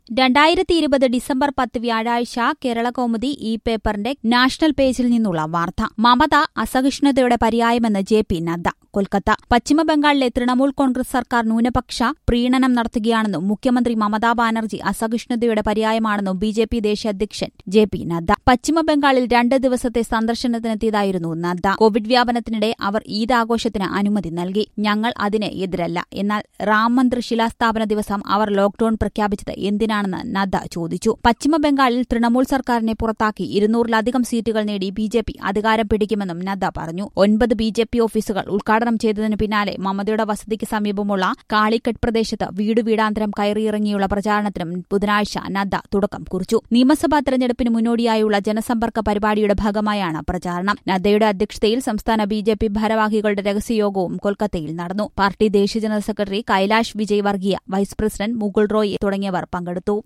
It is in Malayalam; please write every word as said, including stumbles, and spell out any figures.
രണ്ടായിരത്തി ഇരുപത് ഡിസംബർ പത്ത് വ്യാഴാഴ്ച കേരളകൗമുദി ഈ പേപ്പറിന്റെ നാഷണൽ പേജിൽ നിന്നുള്ള വാർത്ത. മമത അസഹിഷ്ണുതയുടെ പര്യായമെന്ന് ജെ പി നദ്ദ. കൊൽക്കത്ത. പശ്ചിമബംഗാളിലെ തൃണമൂൽ കോൺഗ്രസ് സർക്കാർ ന്യൂനപക്ഷ പ്രീണനം നടത്തുകയാണെന്നും മുഖ്യമന്ത്രി മമതാ ബാനർജി അസഹിഷ്ണുതയുടെ പര്യായമാണെന്നും ബി ജെ പി ദേശീയ അധ്യക്ഷൻ ജെ പി നദ്ദ. പശ്ചിമബംഗാളിൽ രണ്ട് ദിവസത്തെ സന്ദർശനത്തിനെത്തിയതായിരുന്നു നദ്ദ. കോവിഡ് വ്യാപനത്തിനിടെ അവർ ഈദ് ആഘോഷത്തിന് അനുമതി നൽകി. ഞങ്ങൾ അതിന് എതിരല്ല. എന്നാൽ റാം മന്ദിർ ശിലാസ്ഥാപന ദിവസം അവർ ലോക്ഡൌൺ പ്രഖ്യാപിച്ചത് എന്തിനാണെന്ന് നദ്ദ ചോദിച്ചു. പശ്ചിമബംഗാളിൽ തൃണമൂൽ സർക്കാരിനെ പുറത്താക്കി ഇരുന്നൂറിലധികം സീറ്റുകൾ നേടി ബി ജെ പി അധികാരം പിടിക്കുമെന്നും നദ്ദ പറഞ്ഞു. ഒൻപത് ബി ജെ പി ഓഫീസുകൾ ഉദ്ഘാടനം ചെയ്തതിനു പിന്നാലെ മമതയുടെ വസതിക്ക് സമീപമുള്ള കാളിക്കട്ട് പ്രദേശത്ത് വീടു വീടാന്തരം കയറിയിറങ്ങിയുള്ള പ്രചാരണത്തിനും ബുധനാഴ്ച നദ്ദ തുടക്കം കുറിച്ചു. നിയമസഭാ തെരഞ്ഞെടുപ്പിന് മുന്നോടിയായുള്ള ജനസമ്പർക്ക പരിപാടിയുടെ ഭാഗമായാണ് പ്രചാരണം. നദ്ദയുടെ അധ്യക്ഷതയിൽ സംസ്ഥാന ബി ജെ പി ഭാരവാഹികളുടെ രഹസ്യയോഗവും കൊൽക്കത്തയിൽ നടന്നു. പാർട്ടി ദേശീയ ജനറൽ സെക്രട്ടറി കൈലാഷ് വിജയ് വർഗീയ, വൈസ് പ്രസിഡന്റ് മുകുൾ റോയ് തുടങ്ങിയവർ പങ്കെടുത്തു.